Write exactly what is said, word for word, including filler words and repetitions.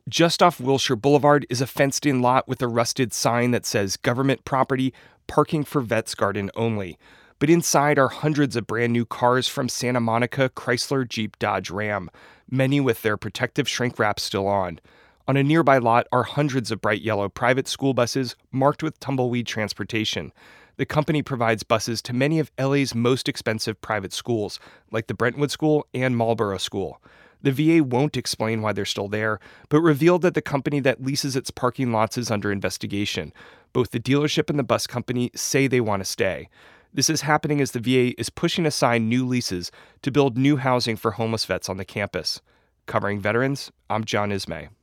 Just off Wilshire Boulevard is a fenced-in lot with a rusted sign that says government property, parking for vets garden only. But inside are hundreds of brand new cars from Santa Monica, Chrysler, Jeep, Dodge, Ram, many with their protective shrink wrap still on. On a nearby lot are hundreds of bright yellow private school buses marked with Tumbleweed Transportation. The company provides buses to many of L A's most expensive private schools, like the Brentwood School and Marlboro School. The V A won't explain why they're still there, but revealed that the company that leases its parking lots is under investigation. Both the dealership and the bus company say they want to stay. This is happening as the V A is pushing to sign new leases to build new housing for homeless vets on the campus. Covering veterans, I'm John Ismay.